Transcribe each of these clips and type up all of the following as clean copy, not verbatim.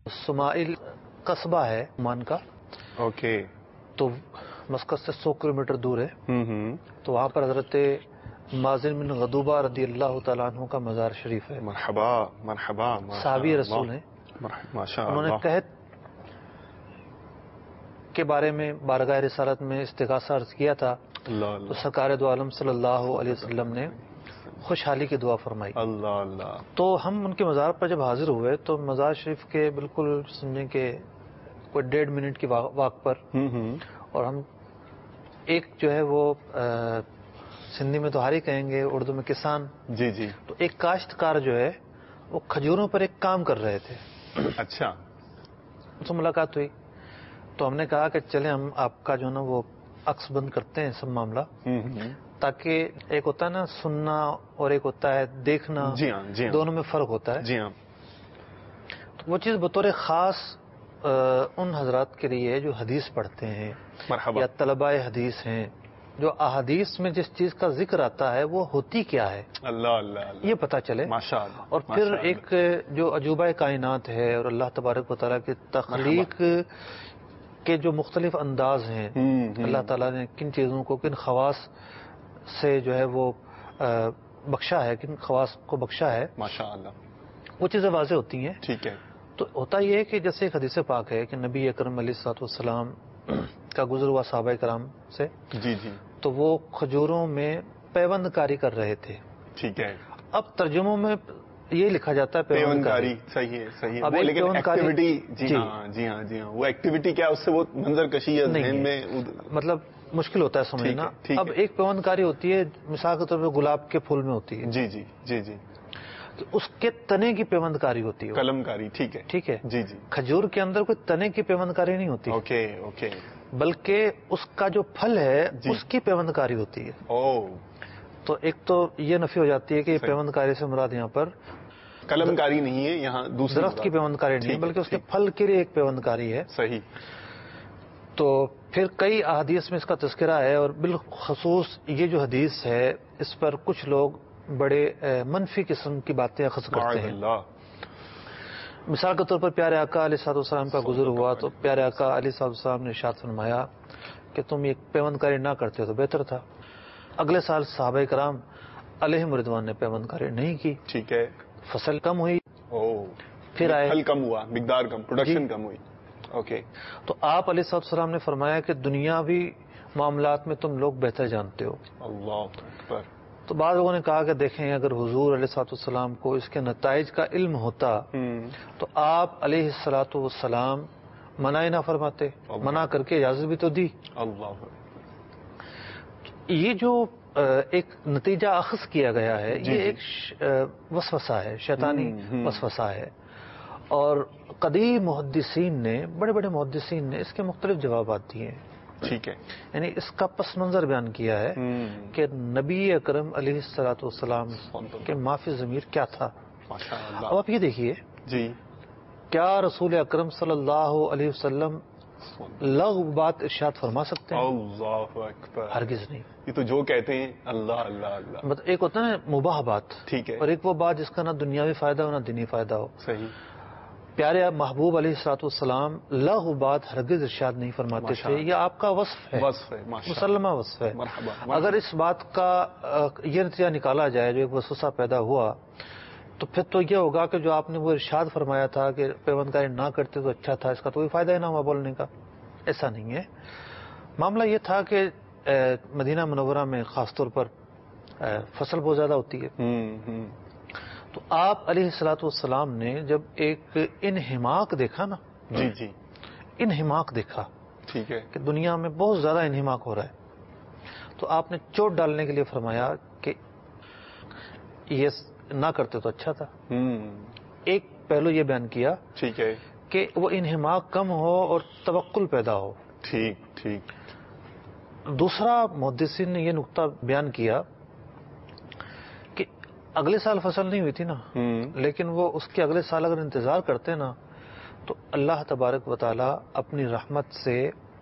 Smile قصبہ ہے Oman کا. اوکے. تو مسقط سے 100 کلومیٹر دور ہے. تو وہاں پر حضرت مازن بن غدوبہ رضی اللہ تعالیٰ عنہ کا مزار شریف ہے. مرحبا مرحبا. صحابی رسول ہیں. ماشاء انہوں نے اللہ. قحط کے بارے میں بارگاہ رسالت میں استغاثہ عرض کیا تھا. اللہ تو اللہ سرکار دو عالم صلی اللہ علیہ وسلم نے خوشحالی کی دعا فرمائی. اللہ اللہ. تو ہم ان کے مزار پر جب حاضر ہوئے تو مزار شریف کے بالکل سمجھیں کہ کوئی 1.5 منٹ کی واک پر، اور ہم ایک جو ہے وہ سندھی میں تو ہاری کہیں گے، اردو میں کسان. جی جی. تو ایک کاشتکار جو ہے وہ کھجوروں پر ایک کام کر رہے تھے. اچھا. ان سے ملاقات ہوئی تو ہم نے کہا کہ چلیں ہم آپ کا جو ہے نا وہ عکس بند کرتے ہیں سب معاملہ، تاکہ ایک ہوتا ہے نا سننا اور ایک ہوتا ہے دیکھنا. جی ہاں جی ہاں. دونوں میں فرق ہوتا ہے. جی ہاں. تو وہ چیز بطور خاص ان حضرات کے لیے جو حدیث پڑھتے ہیں مرحبا. یا طلباء حدیث ہیں، جو احادیث میں جس چیز کا ذکر آتا ہے وہ ہوتی کیا ہے، اللہ اللہ اللہ. یہ پتہ چلے. ماشاء اللہ. اور پھر ایک جو عجوبہ کائنات ہے اور اللہ تبارک و تعالیٰ کی تخلیق کے جو مختلف انداز ہیں، اللہ تعالیٰ نے کن چیزوں کو کن خواص سے جو ہے وہ بخشا ہے، کن خواص کو بخشا ہے، ماشاء اللہ، وہ چیزیں واضح ہوتی ہیں. ٹھیک ہے. تو ہوتا یہ ہے کہ جیسے ایک حدیث پاک ہے کہ نبی اکرم علیہ الصلوۃ والسلام کا گزر ہوا صحابہ کرام سے، جی جی، تو وہ کھجوروں میں پیوند کاری کر رہے تھے. ٹھیک ہے. اب ترجموں میں یہ لکھا جاتا ہے پیوند کاری. صحیح ہے صحیح اب ہے. ایک لیکن پیوند کاری- ایکٹیویٹی، جی جی. ہاں جی ہاں جی ہاں، وہ ایکٹیویٹی کیا اس سے وہ منظر کشی ہے نہیں ذہن ہے. میں مطلب مشکل ہوتا ہے سمجھنا. ٹھیک ہے. اب ایک پیوند کاری ہوتی ہے مثال کے طور پہ گلاب کے پھول میں ہوتی ہے، جی جی جی جی. تو اس کے تنے کی پیوند کاری ہوتی ہے. قلم کاری. ٹھیک ہے ٹھیک ہے. جی جی. کھجور کے اندر کوئی تنے کی پیوند کاری نہیں ہوتی، اوکے اوکے. بلکہ اس کا جو پھل ہے جی. اس کی پیوند کاری ہوتی ہے. او، تو ایک تو یہ نفی ہو جاتی ہے کہ صحیح. پیوند کاری سے مراد یہاں پر قلم کاری نہیں ہے یہاں، دوسری درخت کی پیوند کاری نہیں ہے، بلکہ اس کے پھل کے لیے ایک پیوند کاری ہے. صحیح. تو پھر کئی احادیث میں اس کا تذکرہ ہے، اور بالخصوص یہ جو حدیث ہے اس پر کچھ لوگ بڑے منفی قسم کی باتیں اخذ کرتے ہیں. اللہ. مثال کے طور پر پیارے آقا علیہ الصلوۃ والسلام کا گزر ہوا تو پیارے آقا علیہ الصلوۃ والسلام نے ارشاد فرمایا کہ تم یہ پیوند کاری نہ کرتے تو بہتر تھا. اگلے سال صحابہ کرام علیہم رضوان نے پیوند کاری نہیں کی. ٹھیک ہے. فصل کم ہوئی، او، پھر آئے پھل کم ہوا، مقدار کم، پروڈکشن کم ہوئی. اوکے. تو آپ علیہ الصلوۃ والسلام نے فرمایا کہ دنیاوی معاملات میں تم لوگ بہتر جانتے ہو. اللہ اکبر. تو بعض لوگوں نے کہا کہ دیکھیں اگر حضور علیہ الصلوۃ والسلام کو اس کے نتائج کا علم ہوتا تو آپ علیہ الصلوۃ والسلام منع ہی نہ فرماتے، منع کر کے اجازت بھی تو دی. اللہ. یہ جو ایک نتیجہ اخذ کیا گیا ہے، یہ ایک وسوسہ ہے، شیطانی وسوسہ ہے. اور قدیم محدثین نے، بڑے بڑے محدثین نے اس کے مختلف جوابات دیے ہیں. ٹھیک ہے. یعنی اس کا پس منظر بیان کیا ہے کہ نبی اکرم علیہ الصلوۃ والسلام کے معافی ضمیر کیا تھا. ماشاء اللہ. اب آپ یہ دیکھیے، جی. کیا رسول اکرم صلی اللہ علیہ وسلم لغو بات ارشاد فرما سکتے ہیں؟ اللہ اکبر. ہرگز نہیں. یہ تو جو کہتے ہیں اللہ اللہ اللہ. مطلب ایک ہوتا ہے نا مباح بات، ٹھیک ہے. اور ایک وہ بات جس کا نہ دنیاوی فائدہ ہو نہ دینی فائدہ ہو. صحیح. پیارے محبوب علیہ الصلوۃ والسلام لغو بات ہرگز ارشاد نہیں فرماتے تھے. یہ آپ کا وصف ہے، وصف ہے. مسلمہ وصف ہے. مرحبا. اگر اس بات کا یہ نتیجہ نکالا جائے جو ایک وسوسہ پیدا ہوا، تو پھر تو یہ ہوگا کہ جو آپ نے وہ ارشاد فرمایا تھا کہ پیوند کاری نہ کرتے تو اچھا تھا، اس کا تو کوئی فائدہ ہی نہ ہوا بولنے کا. ایسا نہیں ہے. معاملہ یہ تھا کہ مدینہ منورہ میں خاص طور پر فصل بہت زیادہ ہوتی ہے. تو آپ علیہ الصلوۃ والسلام نے جب ایک انہماک دیکھا نا، جی جی. انہماک دیکھا ٹھیک ہے. کہ دنیا میں بہت زیادہ انہماک ہو رہا ہے، تو آپ نے چوٹ ڈالنے کے لیے فرمایا کہ یہ نہ کرتے تو اچھا تھا. ایک پہلو یہ بیان کیا، ٹھیک ہے، کہ وہ انہماک کم ہو اور توکل پیدا ہو. ٹھیک ٹھیک. دوسرا محدثین نے یہ نقطہ بیان کیا کہ اگلے سال فصل نہیں ہوئی تھی نا، لیکن وہ اس کے اگلے سال اگر انتظار کرتے نا تو اللہ تبارک و تعالی اپنی رحمت سے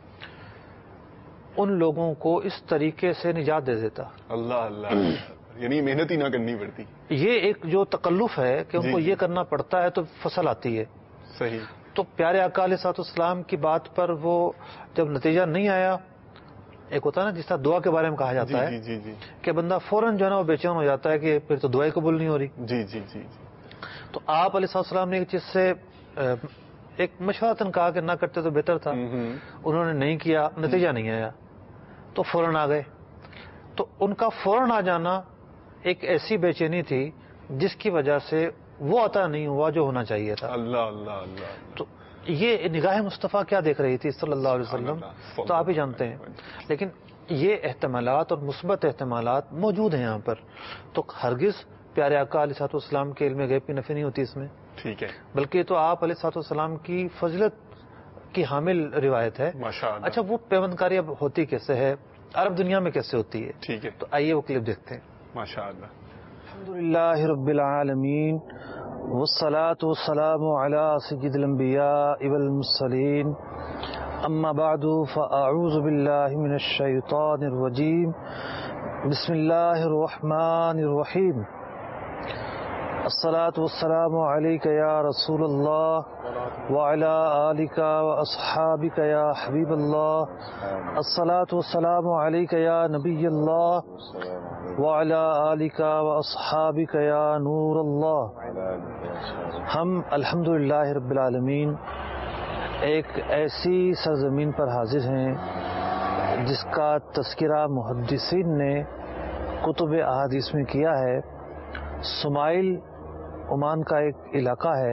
ان لوگوں کو اس طریقے سے نجات دے دیتا. اللہ اللہ. یعنی محنت ہی نہ کرنی پڑتی. یہ ایک جو تکلف ہے کہ ان کو یہ کرنا پڑتا ہے تو فصل آتی ہے. صحیح. تو پیارے آقا علیہ الصلوۃ والسلام کی بات پر وہ جب نتیجہ نہیں آیا، ایک ہوتا ہے نا جس طرح دعا کے بارے میں کہا جاتا ہے جی جی کہ بندہ فوراً جو ہے نا وہ بے چین ہو جاتا ہے کہ پھر تو دعائیں قبول نہیں ہو رہی. جی جی جی تو آپ علیہ الصلوۃ والسلام نے ایک چیز سے ایک مشورتاً کہا کہ نہ کرتے تو بہتر تھا. انہوں نے نہیں کیا، نتیجہ نہیں آیا تو فوراً آ گئے. تو ان کا فوراً آ جانا ایک ایسی بے چینی تھی جس کی وجہ سے وہ عطا نہیں ہوا جو ہونا چاہیے تھا. اللہ اللہ اللہ. تو یہ نگاہ مصطفیٰ کیا دیکھ رہی تھی صلی اللہ علیہ وسلم تو آپ ہی جانتے ہیں. لیکن یہ احتمالات اور مثبت احتمالات موجود ہیں یہاں پر. تو ہرگز پیارے آقا علیہ الصلوۃ والسلام کے علم غیب کی نفی نہیں ہوتی اس میں. ٹھیک ہے. بلکہ تو آپ علیہ الصلوۃ والسلام کی فضیلت کی حامل روایت ہے. ماشاءاللہ. اچھا وہ پیوندکاری اب ہوتی کیسے ہے، عرب دنیا میں کیسے ہوتی ہے؟ ٹھیک ہے. تو آئیے وہ کلپ دیکھتے ہیں. ماشاءاللہ. الحمدللہ رب العالمین والصلاة والسلام على سید الانبیاء والمرسلین، اما بعد فاعوذ باللہ من الشیطان الرجیم، بسم اللہ الرحمن الرحیم. الصلاة والسلام علیک یا رسول اللہ وعلی آلک واصحابک یا حبیب اللہ. الصلاة والسلام علیک یا نبی اللہ وعلی آلک واصحابک یا نور اللہ. ہم الحمدللہ رب العالمین ایک ایسی سرزمین پر حاضر ہیں جس کا تذکرہ محدثین نے کتب احادیث میں کیا ہے. سمائل عمان کا ایک علاقہ ہے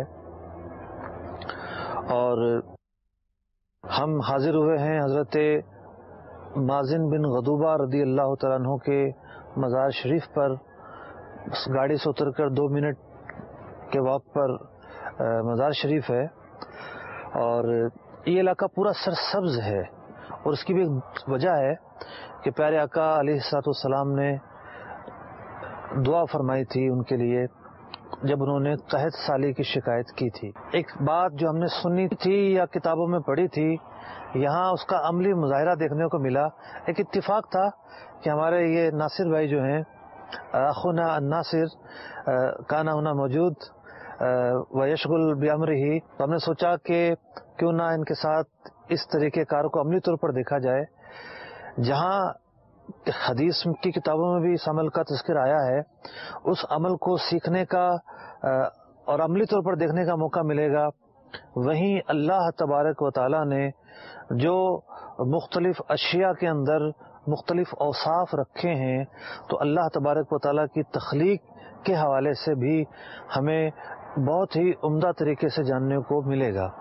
اور ہم حاضر ہوئے ہیں حضرت مازن بن غدوبہ رضی اللہ تعالیٰ عنہ کے مزار شریف پر. گاڑی سے اتر کر 2 منٹ کے واک پر مزار شریف ہے اور یہ علاقہ پورا سرسبز ہے. اور اس کی بھی ایک وجہ ہے کہ پیارے آقا علیہ الصلوۃ والسلام نے دعا فرمائی تھی ان کے لیے جب انہوں نے قحط سالی کی شکایت کی تھی. ایک بات جو ہم نے سنی تھی یا کتابوں میں پڑھی تھی، یہاں اس کا عملی مظاہرہ دیکھنے کو ملا. ایک اتفاق تھا کہ ہمارے یہ ناصر بھائی جو ہیں اخونا الناصر کانا ہونا موجود ویشغل بامرہ، تو ہم نے سوچا کہ کیوں نہ ان کے ساتھ اس طریقہ کار کو عملی طور پر دیکھا جائے. جہاں حدیث کی کتابوں میں بھی اس عمل کا تذکر آیا ہے، اس عمل کو سیکھنے کا اور عملی طور پر دیکھنے کا موقع ملے گا. وہیں اللہ تبارک و تعالی نے جو مختلف اشیاء کے اندر مختلف اوصاف رکھے ہیں تو اللہ تبارک و تعالی کی تخلیق کے حوالے سے بھی ہمیں بہت ہی عمدہ طریقے سے جاننے کو ملے گا.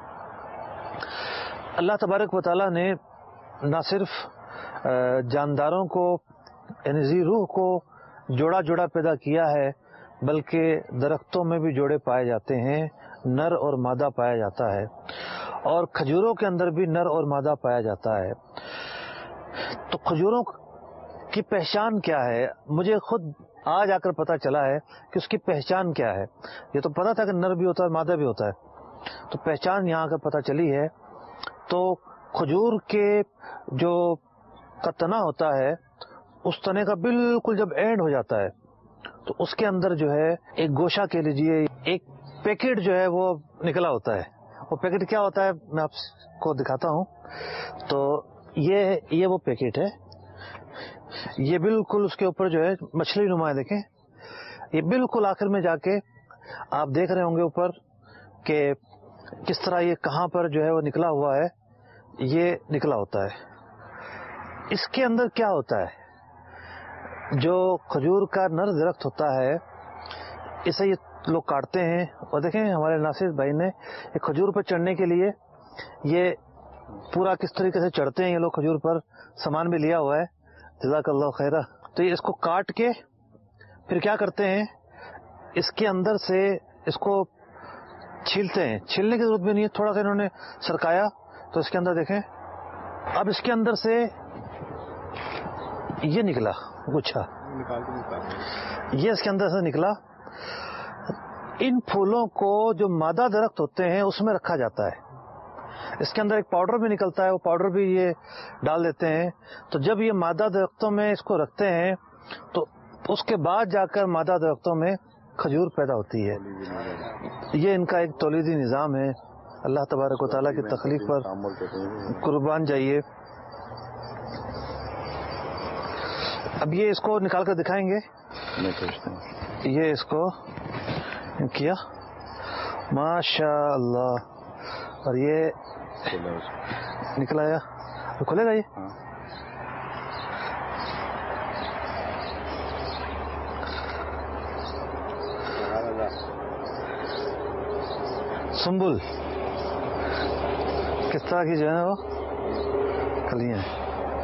اللہ تبارک و تعالی نے نہ صرف جانداروں کو یعنی ذی روح کو جوڑا جوڑا پیدا کیا ہے، بلکہ درختوں میں بھی جوڑے پائے جاتے ہیں، نر اور مادہ پایا جاتا ہے، اور کھجوروں کے اندر بھی نر اور مادہ پایا جاتا ہے. تو کھجوروں کی پہچان کیا ہے؟ مجھے خود آج آ کر پتہ چلا ہے کہ اس کی پہچان کیا ہے. یہ تو پتہ تھا کہ نر بھی ہوتا ہے مادہ بھی ہوتا ہے، تو پہچان یہاں آ کر پتہ چلی ہے. تو کھجور کے جو کا تنا ہوتا ہے، اس تنے کا بالکل جب اینڈ ہو جاتا ہے تو اس کے اندر جو ہے ایک گوشہ کہہ لیجیے، ایک پیکٹ جو ہے وہ نکلا ہوتا ہے. وہ پیکٹ کیا ہوتا ہے میں آپ کو دکھاتا ہوں. تو یہ وہ پیکٹ ہے، یہ بالکل اس کے اوپر جو ہے مچھلی نما ہے. دیکھیں یہ بالکل آخر میں جا کے آپ دیکھ رہے ہوں گے اوپر کہ کس طرح یہ کہاں پر جو ہے وہ نکلا ہوا ہے، یہ نکلا ہوتا ہے. اس کے اندر کیا ہوتا ہے؟ جو کھجور کا نر درخت ہوتا ہے اسے یہ لوگ کاٹتے ہیں، اور دیکھیں ہمارے ناصر بھائی نے یہ کھجور پر چڑھنے کے لیے یہ پورا کس طریقے سے چڑھتے ہیں. یہ لوگ کھجور پر سامان بھی لیا ہوا ہے، جزاک اللہ خیرہ. تو یہ اس کو کاٹ کے پھر کیا کرتے ہیں، اس کے اندر سے اس کو چھیلتے ہیں. چھیلنے کی ضرورت بھی نہیں ہے، تھوڑا سا انہوں نے سرکایا تو اس کے اندر دیکھیں اب اس کے اندر سے یہ نکلا گچھا، یہ اس کے اندر سے نکلا. ان پھولوں کو جو مادہ درخت ہوتے ہیں اس میں رکھا جاتا ہے. اس کے اندر ایک پاؤڈر بھی نکلتا ہے، وہ پاؤڈر بھی یہ ڈال دیتے ہیں. تو جب یہ مادہ درختوں میں اس کو رکھتے ہیں تو اس کے بعد جا کر مادہ درختوں میں کھجور پیدا ہوتی ہے. یہ ان کا ایک تولیدی نظام ہے. اللہ تبارک و تعالیٰ کی تخلیق پر قربان جائیے. اب یہ اس کو نکال کر دکھائیں گے. یہ اس کو کیا ماشاء اللہ, اور یہ نکلا. کھلے گا یہ؟ سنبل کس طرح کی جو ہے وہ کلیاں ہیں.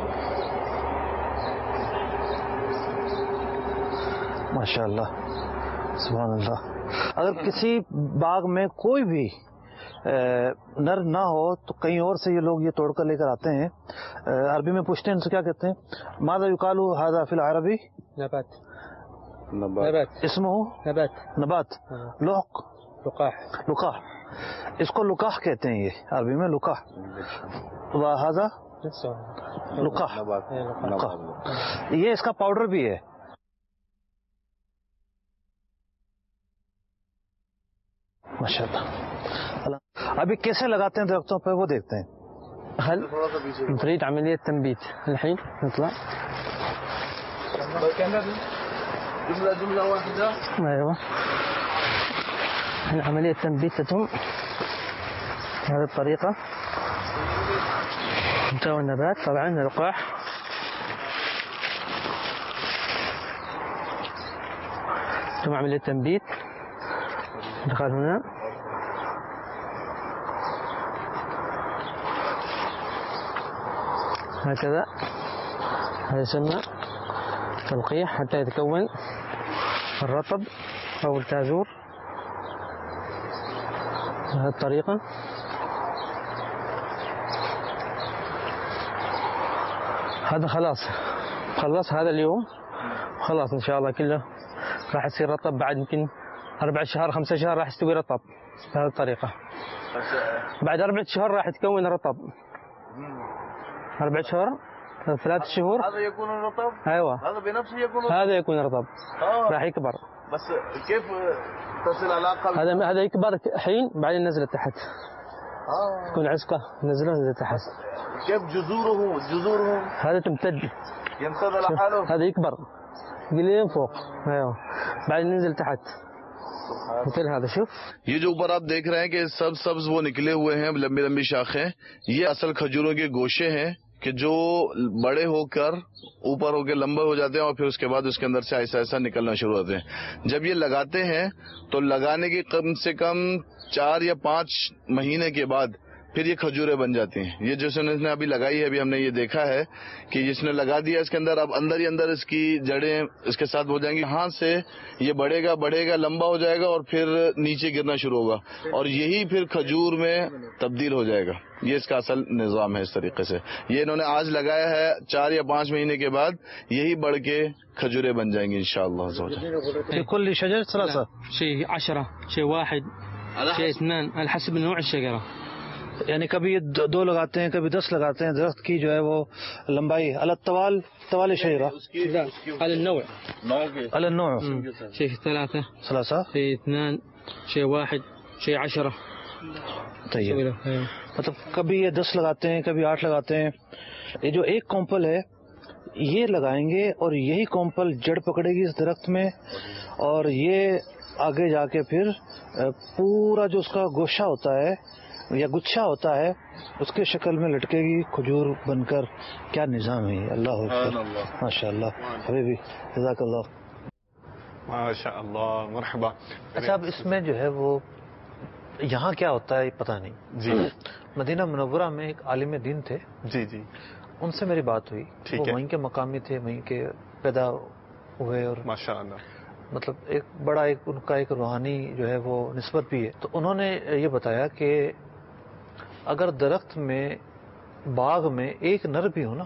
ماشاء اللہ سبحان اللہ. اگر کسی باغ میں کوئی بھی نر نہ ہو تو کہیں اور سے یہ لوگ یہ توڑ کر لے کر آتے ہیں. عربی میں پوچھتے ہیں ان سے کیا کہتے ہیں؟ ماذا یقال ھذا فی العربی؟ نبات. اسمہ نبات. لوق لقاح. اس کو لقاح کہتے ہیں, یہ عربی میں لقاح. وھذا لقاح. یہ اس کا پاؤڈر بھی ہے. ماشاء اللہ. ابھی کیسے لگاتے ہیں درختوں پہ وہ دیکھتے ہیں. هل نريد عملية تنبيت الحين نطلع. جملة واحدة. أيوة. عملية تنبيت تتم بهذه الطريقة. انتهى النبات طبعا اللقاح. ثم عملية تنبيت. دخل هنا. هكذا. هذا يسمى تلقيح حتى يتكون الرطب أو التازور بهذه الطريقة. هذا خلاص هذا اليوم خلاص إن شاء الله كله راح يصير رطب. بعد يمكن 4 شهور 5 شهور راح يستوي رطب بهذه الطريقة. بعد 4 شهور راح يتكون رطب. 4 شهور 3 شهور هذا يكون رطب. ايوه هذا بنفسه يكون رطب. هذا يكون رطب. راح يكبر. بس كيف تصل علاقة هذا يكبر الحين بعدين نزل تحت. تكون عسقة نزله تحت. كيف جذورهم هذا تمتد يمتد لحاله. هذا يكبر قليل فوق. ايوه بعدين ننزل تحت مثل هذا. شوف یہ جو اوپر آپ دیکھ رہے ہیں کہ سبز وہ نکلے ہوئے ہیں لمبی لمبی شاخیں, یہ اصل کھجوروں کے گوشے ہیں کہ جو بڑے ہو کر اوپر ہو کے لمبے ہو جاتے ہیں اور پھر اس کے بعد اس کے اندر سے ایسا ایسا نکلنا شروع ہوتے ہیں. جب یہ لگاتے ہیں تو لگانے کے کم سے کم 4 یا 5 مہینے کے بعد پھر یہ کھجوریں بن جاتی ہیں. یہ جس نے ابھی لگائی ہے, ابھی ہم نے یہ دیکھا ہے کہ جس نے لگا دیا اس کے اندر, اب اندر ہی اندر اس کی جڑیں اس کے ساتھ ہو جائیں گی. یہاں سے یہ بڑھے گا لمبا ہو جائے گا اور پھر نیچے گرنا شروع ہوگا اور یہی پھر کھجور میں تبدیل ہو جائے گا. یہ اس کا اصل نظام ہے. اس طریقے سے یہ انہوں نے آج لگایا ہے, 4 یا 5 مہینے کے بعد یہی بڑھ کے کھجوریں بن جائیں گی انشاءاللہ. كل شجر 3 شيء 10 شيء 1 شيء 2 على حسب نوع الشجرة. یعنی کبھی 2 لگاتے ہیں کبھی 10 لگاتے ہیں. درخت کی جو ہے وہ لمبائی طوال شجرة على النوع على النوع. شيء 3 شيء 2 شيء 1 شيء 10. طيب مطلب کبھی یہ 10 لگاتے ہیں کبھی 8 لگاتے ہیں. یہ جو ایک کومپل ہے یہ لگائیں گے اور یہی کومپل جڑ پکڑے گی اس درخت میں اور یہ آگے جا کے پھر پورا جو اس کا گوشہ ہوتا ہے یا گچھا ہوتا ہے اس کے شکل میں لٹکے گی کھجور بن کر. کیا نظام ہے یہ. اللہ ماشاء اللہ. حبیبی جزاک اللہ. ماشاء اللہ مرحبا. اچھا اب اس میں جو ہے وہ یہاں کیا ہوتا ہے پتہ نہیں. جی مدینہ منورہ میں ایک عالم دین تھے. جی ان سے میری بات ہوئی. ٹھیک وہ ہے. وہیں کے مقامی تھے, وہیں کے پیدا ہوئے اور ماشاء اللہ مطلب ایک بڑا ان کا ایک روحانی جو ہے وہ نسبت بھی ہے. تو انہوں نے یہ بتایا کہ اگر درخت میں باغ میں ایک نر بھی ہو نا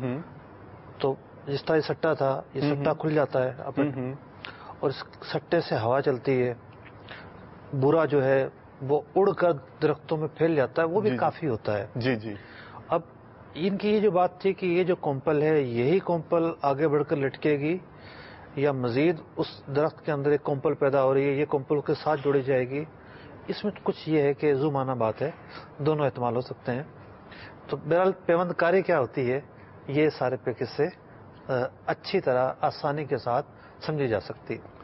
تو جس طرح یہ سٹا تھا یہ سٹا کھل جاتا ہے اور اس سٹے سے ہوا چلتی ہے, برا جو ہے وہ اڑ کر درختوں میں پھیل جاتا ہے, وہ بھی کافی ہوتا ہے. جی اب ان کی یہ جو بات تھی کہ یہ جو کومپل ہے یہی کومپل آگے بڑھ کر لٹکے گی یا مزید اس درخت کے اندر ایک کومپل پیدا ہو رہی ہے, یہ کومپل کے ساتھ جوڑی جائے گی, اس میں کچھ یہ ہے کہ ذو معنی بات ہے، دونوں احتمال ہو سکتے ہیں. تو بہرحال پیوند کاری کیا ہوتی ہے، یہ سارے پہ قصے اچھی طرح آسانی کے ساتھ سمجھی جا سکتی ہے.